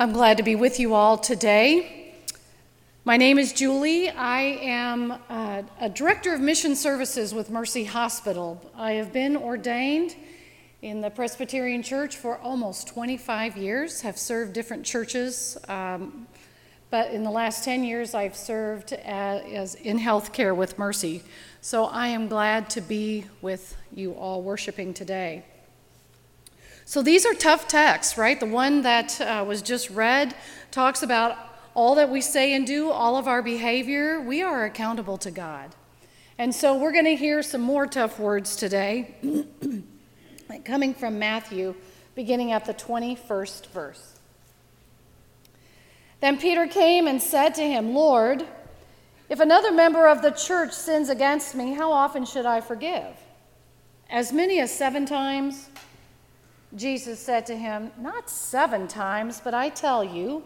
I'm glad to be with you all today. My name is Julie. I am a director of mission services with Mercy Hospital. I have been ordained in the Presbyterian Church for almost 25 years, have served different churches, but in the last 10 years I've served as in healthcare with Mercy. So I am glad to be with you all worshiping today. So these are tough texts, right? The one that was just read talks about all that we say and do, all of our behavior. We are accountable to God. And so we're going to hear some more tough words today, coming from Matthew, beginning at the 21st verse. Then Peter came and said to him, "Lord, if another member of the church sins against me, how often should I forgive? As many as 7 times?" Jesus said to him, "Not 7 times, but I tell you,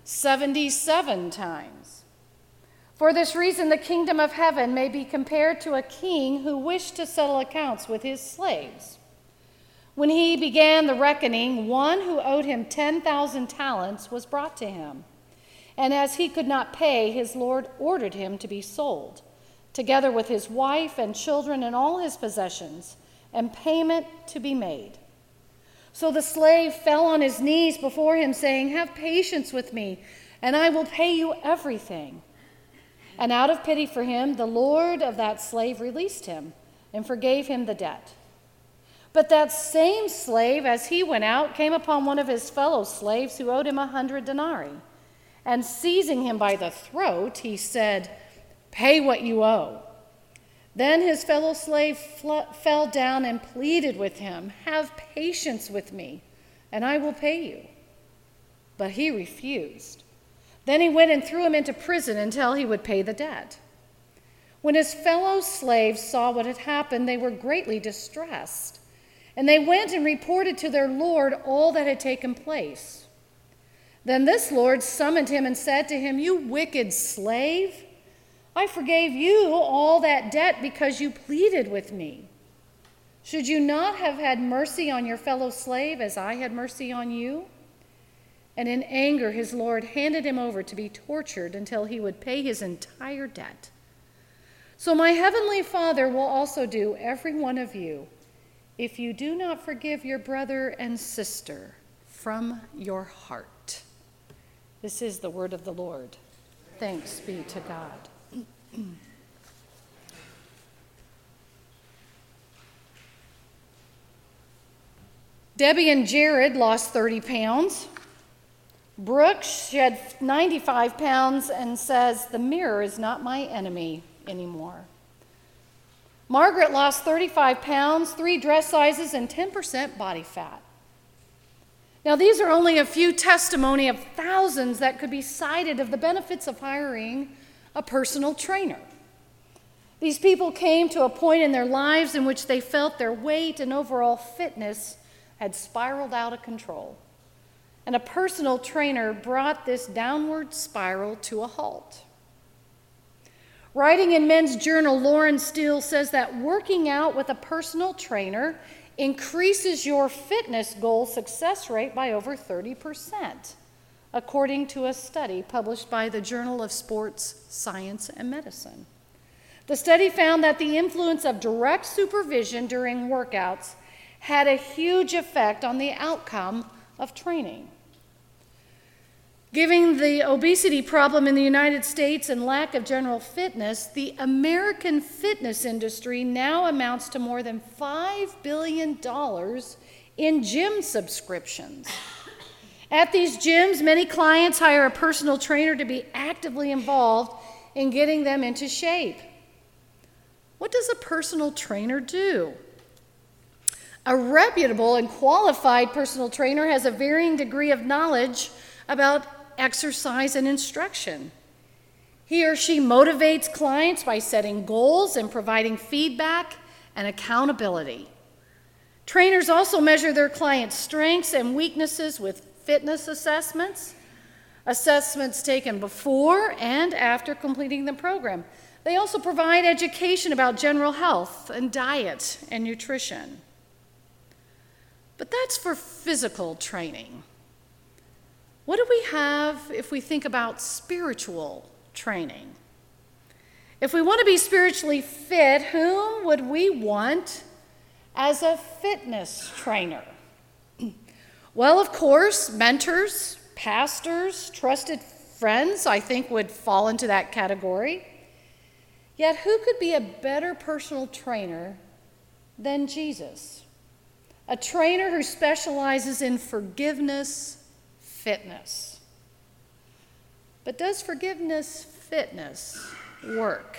77 times. For this reason, the kingdom of heaven may be compared to a king who wished to settle accounts with his slaves. When he began the reckoning, one who owed him 10,000 talents was brought to him. And as he could not pay, his lord ordered him to be sold, together with his wife and children and all his possessions, and payment to be made. So the slave fell on his knees before him, saying, 'Have patience with me, and I will pay you everything.' And out of pity for him, the lord of that slave released him and forgave him the debt. But that same slave, as he went out, came upon one of his fellow slaves who owed him 100 denarii. And seizing him by the throat, he said, 'Pay what you owe.' Then his fellow slave fell down and pleaded with him, 'Have patience with me, and I will pay you.' But he refused. Then he went and threw him into prison until he would pay the debt. When his fellow slaves saw what had happened, they were greatly distressed. And they went and reported to their lord all that had taken place. Then this lord summoned him and said to him, 'You wicked slave, I forgave you all that debt because you pleaded with me. Should you not have had mercy on your fellow slave as I had mercy on you?' And in anger his lord handed him over to be tortured until he would pay his entire debt. So my heavenly Father will also do every one of you if you do not forgive your brother and sister from your heart." This is the word of the Lord. Thanks be to God. Debbie and Jared lost 30 pounds. Brooke shed 95 pounds and says, "The mirror is not my enemy anymore." Margaret lost 35 pounds, 3 dress sizes, and 10% body fat. Now, these are only a few testimony of thousands that could be cited of the benefits of hiring a personal trainer. These people came to a point in their lives in which they felt their weight and overall fitness had spiraled out of control. And a personal trainer brought this downward spiral to a halt. Writing in Men's Journal, Lauren Steele says that working out with a personal trainer increases your fitness goal success rate by over 30%. According to a study published by the Journal of Sports Science and Medicine. The study found that the influence of direct supervision during workouts had a huge effect on the outcome of training. Given the obesity problem in the United States and lack of general fitness, the American fitness industry now amounts to more than $5 billion in gym subscriptions. At these gyms, many clients hire a personal trainer to be actively involved in getting them into shape. What does a personal trainer do? A reputable and qualified personal trainer has a varying degree of knowledge about exercise and instruction. He or she motivates clients by setting goals and providing feedback and accountability. Trainers also measure their clients' strengths and weaknesses with fitness assessments taken before and after completing the program. They also provide education about general health and diet and nutrition. But that's for physical training. What do we have if we think about spiritual training? If we want to be spiritually fit, whom would we want as a fitness trainer? Well, of course, mentors, pastors, trusted friends, I think would fall into that category. Yet who could be a better personal trainer than Jesus? A trainer who specializes in forgiveness, fitness. But does forgiveness, fitness work?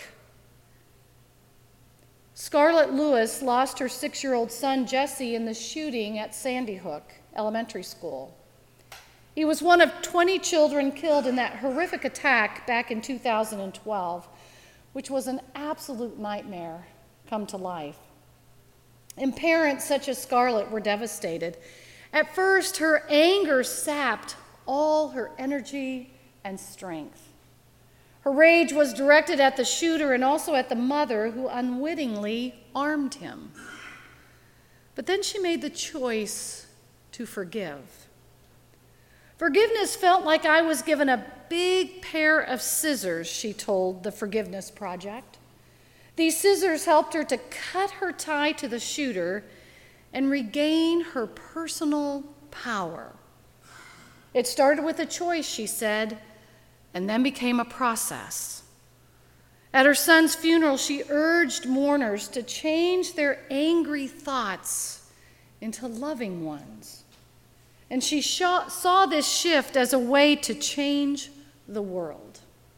Scarlett Lewis lost her 6-year-old son Jesse in the shooting at Sandy Hook Elementary School. He was one of 20 children killed in that horrific attack back in 2012, which was an absolute nightmare come to life. And parents such as Scarlett were devastated. At first, her anger sapped all her energy and strength. Her rage was directed at the shooter and also at the mother who unwittingly armed him. But then she made the choice to forgive. Forgiveness felt like I was given a big pair of scissors, she told the Forgiveness Project. These scissors helped her to cut her tie to the shooter and regain her personal power. It started with a choice, she said, and then became a process. At her son's funeral, she urged mourners to change their angry thoughts into loving ones. And she saw this shift as a way to change the world.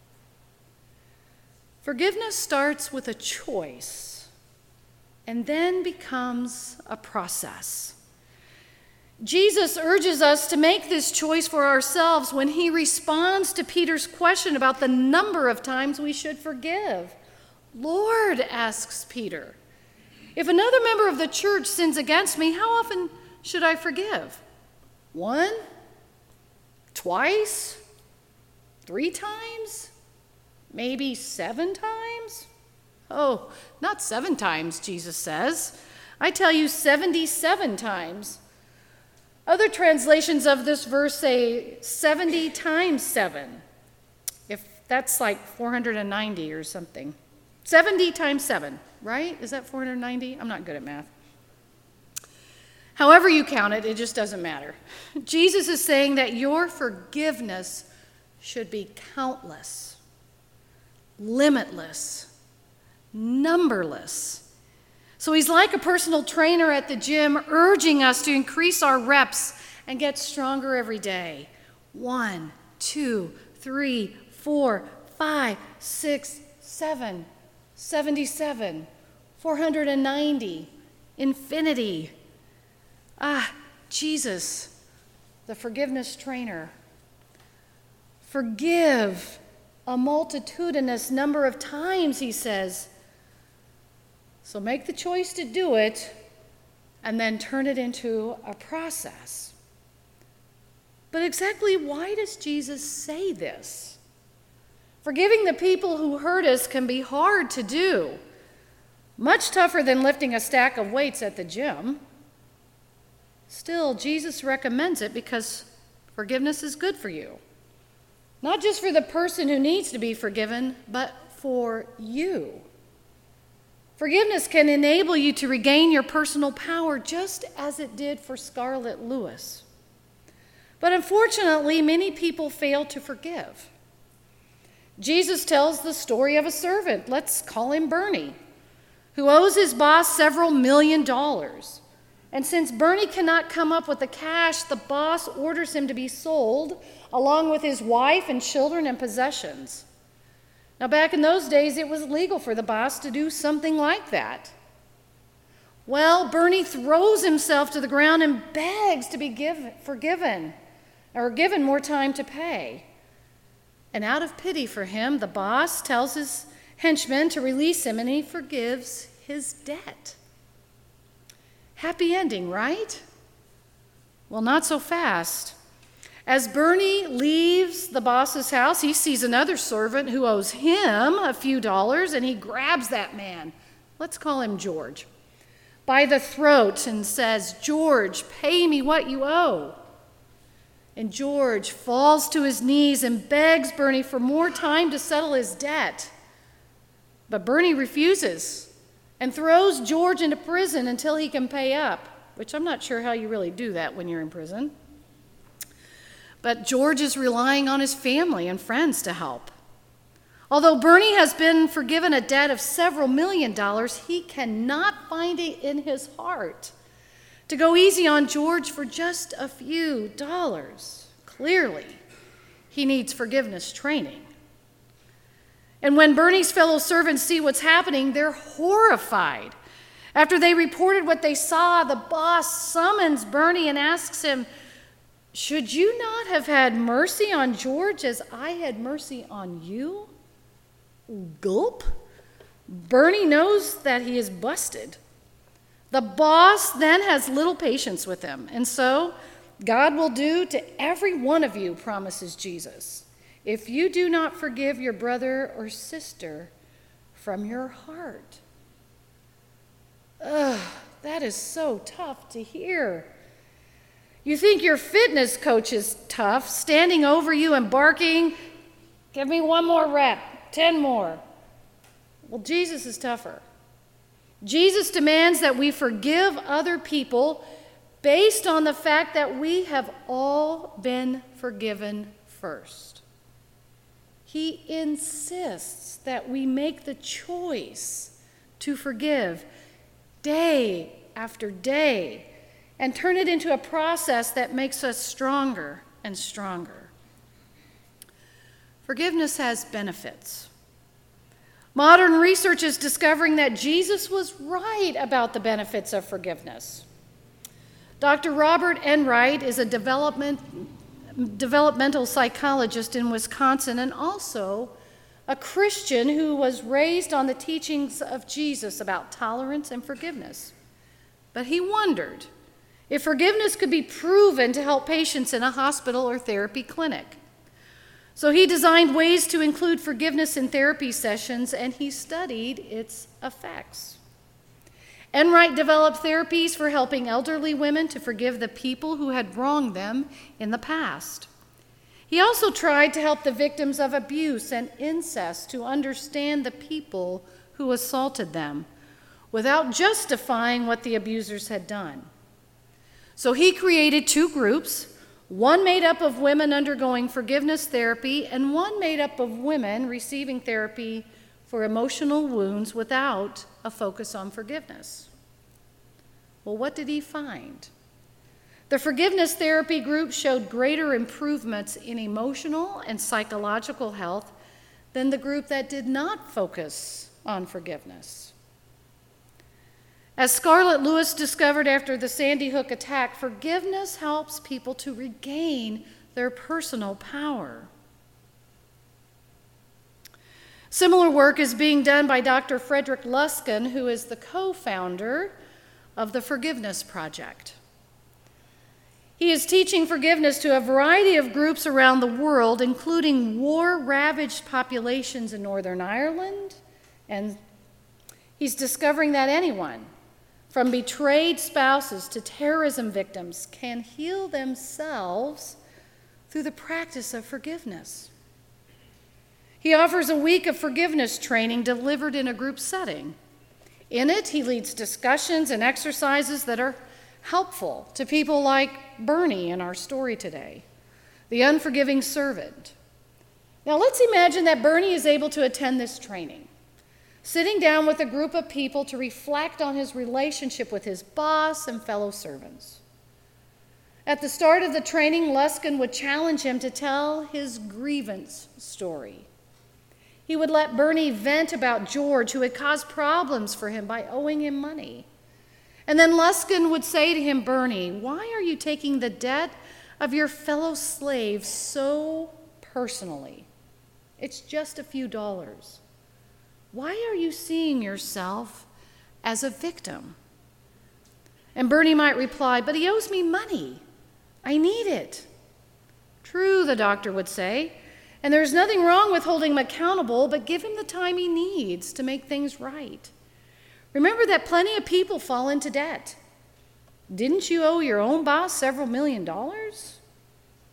Forgiveness starts with a choice and then becomes a process. Jesus urges us to make this choice for ourselves when he responds to Peter's question about the number of times we should forgive. Lord, asks Peter, if another member of the church sins against me, how often should I forgive? 1? Twice? 3 times? Maybe 7 times? Oh, not 7 times, Jesus says. I tell you 77 times. Other translations of this verse say 70 times 7. If that's like 490 or something. 70 times 7, right? Is that 490? I'm not good at math. However you count it, it just doesn't matter. Jesus is saying that your forgiveness should be countless, limitless, numberless. So he's like a personal trainer at the gym, urging us to increase our reps and get stronger every day. 1, 2, 3, 4, 5, 6, 7, 77, 490, infinity. Jesus, the forgiveness trainer. Forgive a multitudinous number of times, he says. So make the choice to do it and then turn it into a process. But exactly why does Jesus say this? Forgiving the people who hurt us can be hard to do. Much tougher than lifting a stack of weights at the gym. Still, Jesus recommends it because forgiveness is good for you. Not just for the person who needs to be forgiven, but for you. Forgiveness can enable you to regain your personal power just as it did for Scarlett Lewis. But unfortunately, many people fail to forgive. Jesus tells the story of a servant, let's call him Bernie, who owes his boss several $1 million. And since Bernie cannot come up with the cash, the boss orders him to be sold, along with his wife and children and possessions. Now, back in those days, it was legal for the boss to do something like that. Well, Bernie throws himself to the ground and begs to be forgiven, or given more time to pay. And out of pity for him, the boss tells his henchmen to release him, and he forgives his debt. Happy ending, right? Well, not so fast. As Bernie leaves the boss's house, he sees another servant who owes him a few dollars, and he grabs that man, let's call him George, by the throat and says, George, pay me what you owe. And George falls to his knees and begs Bernie for more time to settle his debt. But Bernie refuses and throws George into prison until he can pay up, which I'm not sure how you really do that when you're in prison. But George is relying on his family and friends to help. Although Bernie has been forgiven a debt of several $1,000,000, he cannot find it in his heart to go easy on George for just a few dollars. Clearly, he needs forgiveness training. And when Bernie's fellow servants see what's happening, they're horrified. After they reported what they saw, the boss summons Bernie and asks him, "Should you not have had mercy on George as I had mercy on you?" Gulp. Bernie knows that he is busted. The boss then has little patience with him. And so, God will do to every one of you, promises Jesus, if you do not forgive your brother or sister from your heart. Ugh, that is so tough to hear. You think your fitness coach is tough, standing over you and barking, "Give me one more rep, 10 more. Well, Jesus is tougher. Jesus demands that we forgive other people based on the fact that we have all been forgiven first. He insists that we make the choice to forgive day after day and turn it into a process that makes us stronger and stronger. Forgiveness has benefits. Modern research is discovering that Jesus was right about the benefits of forgiveness. Dr. Robert Enright is a developmental psychologist in Wisconsin and also a Christian who was raised on the teachings of Jesus about tolerance and forgiveness. But he wondered if forgiveness could be proven to help patients in a hospital or therapy clinic. So he designed ways to include forgiveness in therapy sessions, and he studied its effects. Enright developed therapies for helping elderly women to forgive the people who had wronged them in the past. He also tried to help the victims of abuse and incest to understand the people who assaulted them without justifying what the abusers had done. So he created 2 groups, one made up of women undergoing forgiveness therapy and one made up of women receiving therapy for emotional wounds without a focus on forgiveness. Well, what did he find? The forgiveness therapy group showed greater improvements in emotional and psychological health than the group that did not focus on forgiveness. As Scarlett Lewis discovered after the Sandy Hook attack, forgiveness helps people to regain their personal power. Similar work is being done by Dr. Frederick Luskin, who is the co-founder of the Forgiveness Project. He is teaching forgiveness to a variety of groups around the world, including war-ravaged populations in Northern Ireland, and he's discovering that anyone, from betrayed spouses to terrorism victims, can heal themselves through the practice of forgiveness. He offers a week of forgiveness training delivered in a group setting. In it, he leads discussions and exercises that are helpful to people like Bernie in our story today, the unforgiving servant. Now let's imagine that Bernie is able to attend this training, sitting down with a group of people to reflect on his relationship with his boss and fellow servants. At the start of the training, Luskin would challenge him to tell his grievance story. He would let Bernie vent about George, who had caused problems for him by owing him money. And then Luskin would say to him, "Bernie, why are you taking the debt of your fellow slaves so personally? It's just a few dollars. Why are you seeing yourself as a victim?" And Bernie might reply, "But he owes me money. I need it." "True," the doctor would say, "and there's nothing wrong with holding him accountable, but give him the time he needs to make things right. Remember that plenty of people fall into debt. Didn't you owe your own boss several $1,000,000?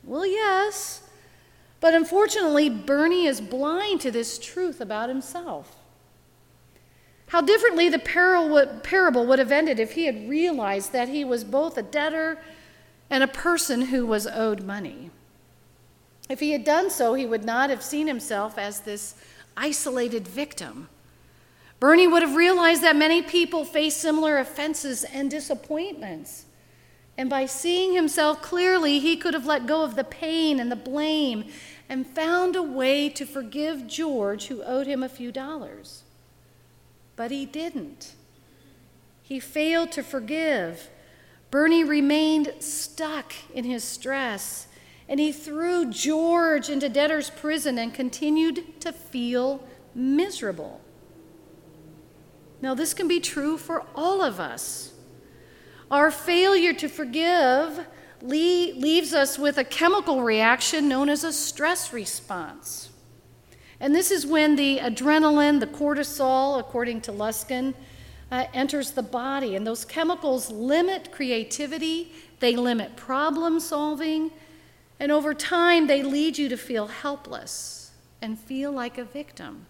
Well, yes. But unfortunately, Bernie is blind to this truth about himself. How differently the parable would have ended if he had realized that he was both a debtor and a person who was owed money. If he had done so, he would not have seen himself as this isolated victim. Bernie would have realized that many people face similar offenses and disappointments. And by seeing himself clearly, he could have let go of the pain and the blame and found a way to forgive George, who owed him a few dollars. But he didn't. He failed to forgive. Bernie remained stuck in his stress, and he threw George into debtor's prison and continued to feel miserable. Now, this can be true for all of us. Our failure to forgive leaves us with a chemical reaction known as a stress response. And this is when the adrenaline, the cortisol, according to Luskin, enters the body. And those chemicals limit creativity, they limit problem solving, and over time they lead you to feel helpless and feel like a victim.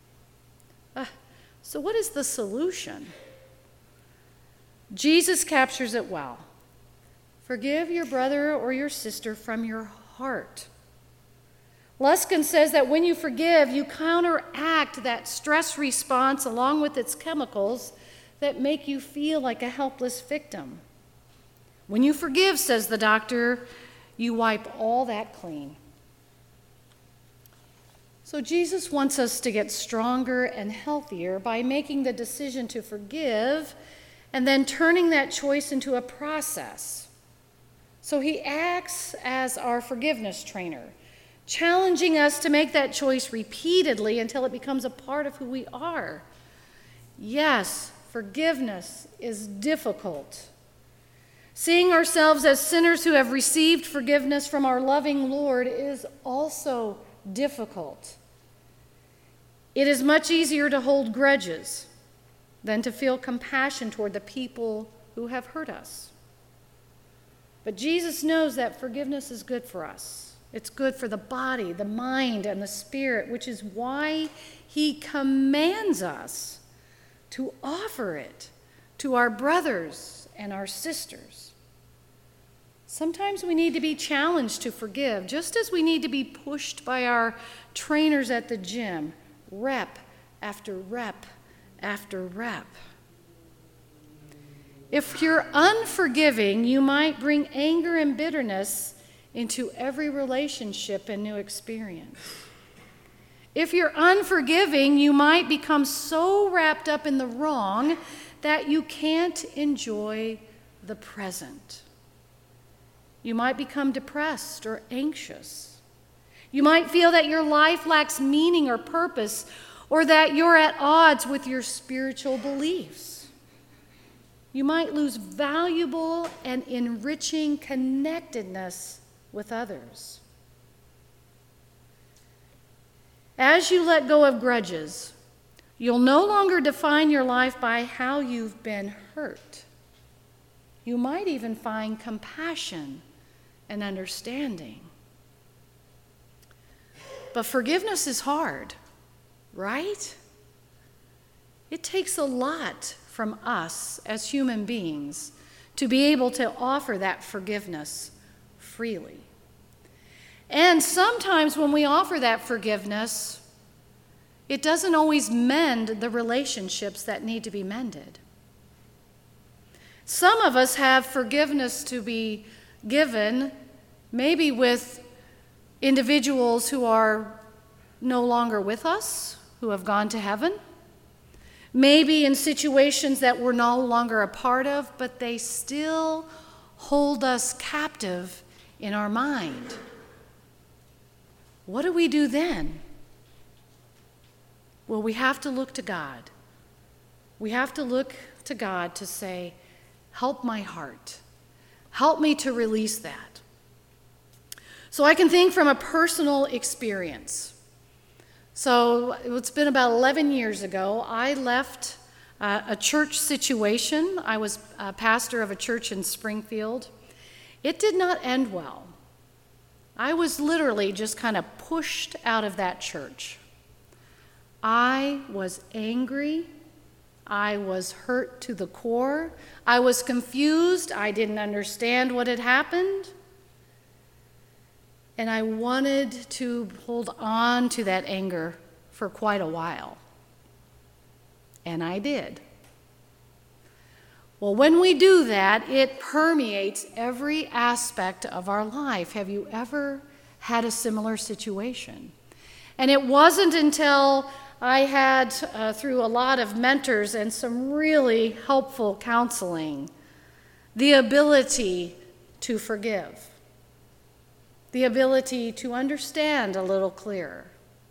So what is the solution? Jesus captures it well. Forgive your brother or your sister from your heart. Luskin says that when you forgive, you counteract that stress response along with its chemicals that make you feel like a helpless victim. When you forgive, says the doctor, you wipe all that clean. So Jesus wants us to get stronger and healthier by making the decision to forgive and then turning that choice into a process. So he acts as our forgiveness trainer, challenging us to make that choice repeatedly until it becomes a part of who we are. Yes, forgiveness is difficult. Seeing ourselves as sinners who have received forgiveness from our loving Lord is also difficult. It is much easier to hold grudges than to feel compassion toward the people who have hurt us. But Jesus knows that forgiveness is good for us. It's good for the body, the mind, and the spirit, which is why he commands us to offer it to our brothers and our sisters. Sometimes we need to be challenged to forgive, just as we need to be pushed by our trainers at the gym, rep after rep after rep. If you're unforgiving, you might bring anger and bitterness into every relationship and new experience. If you're unforgiving, you might become so wrapped up in the wrong that you can't enjoy the present. You might become depressed or anxious. You might feel that your life lacks meaning or purpose, or that you're at odds with your spiritual beliefs. You might lose valuable and enriching connectedness with others. As you let go of grudges, you'll no longer define your life by how you've been hurt. You might even find compassion and understanding. But forgiveness is hard, right? It takes a lot from us as human beings to be able to offer that forgiveness freely. And sometimes when we offer that forgiveness, it doesn't always mend the relationships that need to be mended. Some of us have forgiveness to be given, maybe with individuals who are no longer with us, who have gone to heaven. Maybe in situations that we're no longer a part of, but they still hold us captive in our mind. What do we do then? Well, we have to look to God. We have to look to God to say, help my heart. Help me to release that. So I can think from a personal experience. So it's been about 11 years ago. I left a church situation. I was a pastor of a church in Springfield. It did not end well. I was literally just kind of pushed out of that church. I was angry. I was hurt to the core. I was confused. I didn't understand what had happened. And I wanted to hold on to that anger for quite a while. And I did. Well, when we do that, it permeates every aspect of our life. Have you ever had a similar situation? And it wasn't until I had, through a lot of mentors and some really helpful counseling, the ability to forgive, the ability to understand a little clearer.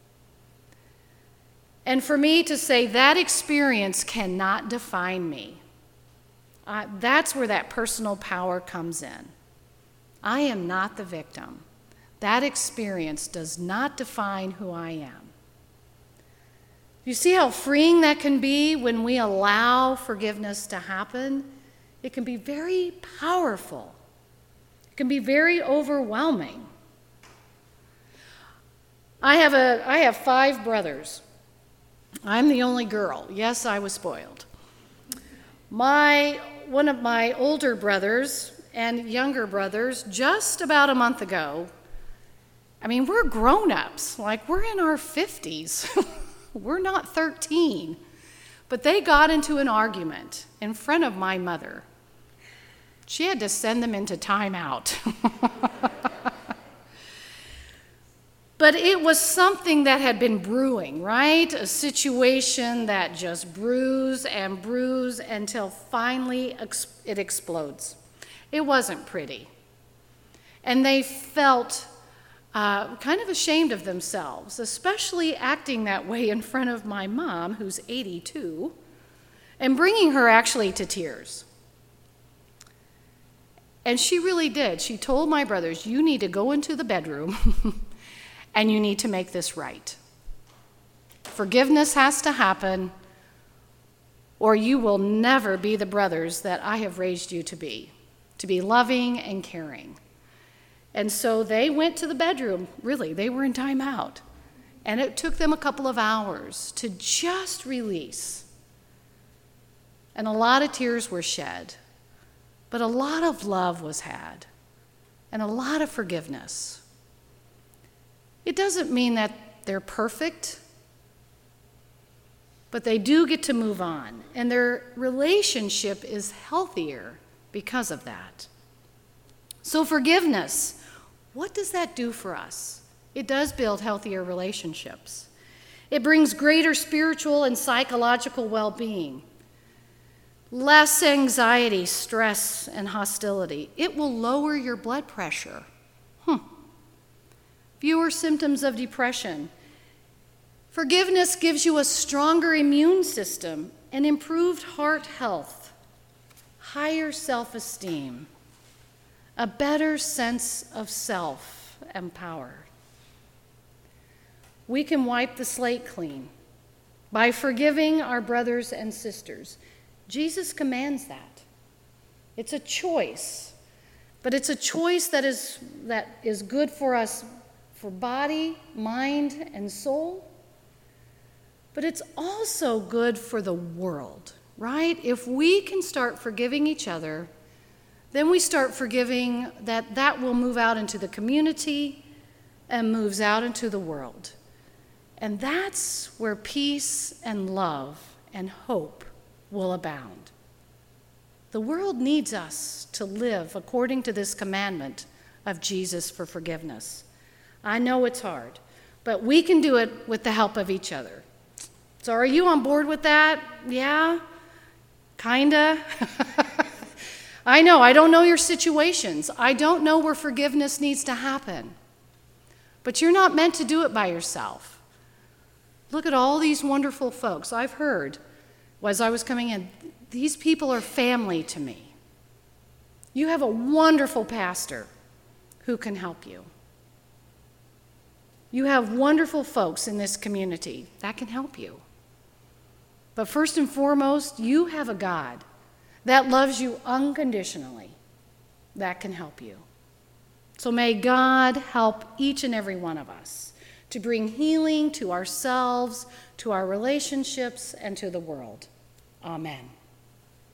And for me to say that experience cannot define me. That's where that personal power comes in. I am not the victim. That experience does not define who I am. You see how freeing that can be when we allow forgiveness to happen? It can be very powerful. It can be very overwhelming. I have 5 brothers. I'm the only girl. Yes, I was spoiled. One of my older brothers and younger brothers, just about a month ago, we're grown-ups. Like, we're in our 50s. We're not 13. But they got into an argument in front of my mother. She had to send them into timeout. But it was something that had been brewing, right? A situation that just brews and brews until finally it explodes. It wasn't pretty. And they felt kind of ashamed of themselves, especially acting that way in front of my mom, who's 82, and bringing her actually to tears. And she really did. She told my brothers, you need to go into the bedroom and you need to make this right. Forgiveness has to happen, or you will never be the brothers that I have raised you to be loving and caring. And so they went to the bedroom. Really, they were in timeout. And it took them a couple of hours to just release. And a lot of tears were shed, but a lot of love was had, and a lot of forgiveness. It doesn't mean that they're perfect, but they do get to move on, and their relationship is healthier because of that. So forgiveness, what does that do for us? It does build healthier relationships. It brings greater spiritual and psychological well-being, less anxiety, stress, and hostility. It will lower your blood pressure. Fewer symptoms of depression. Forgiveness gives you a stronger immune system and improved heart health, higher self-esteem, a better sense of self and power. We can wipe the slate clean by forgiving our brothers and sisters. Jesus commands that. It's a choice, but it's a choice that is good for us, for body, mind, and soul. But it's also good for the world, right? If we can start forgiving each other, then we start forgiving that will move out into the community and moves out into the world. And that's where peace and love and hope will abound. The world needs us to live according to this commandment of Jesus for forgiveness. I know it's hard, but we can do it with the help of each other. So are you on board with that? Yeah? Kinda? I know, I don't know your situations. I don't know where forgiveness needs to happen. But you're not meant to do it by yourself. Look at all these wonderful folks. I've heard, as I was coming in, these people are family to me. You have a wonderful pastor who can help you. You have wonderful folks in this community that can help you. But first and foremost, you have a God that loves you unconditionally that can help you. So may God help each and every one of us to bring healing to ourselves, to our relationships, and to the world. Amen.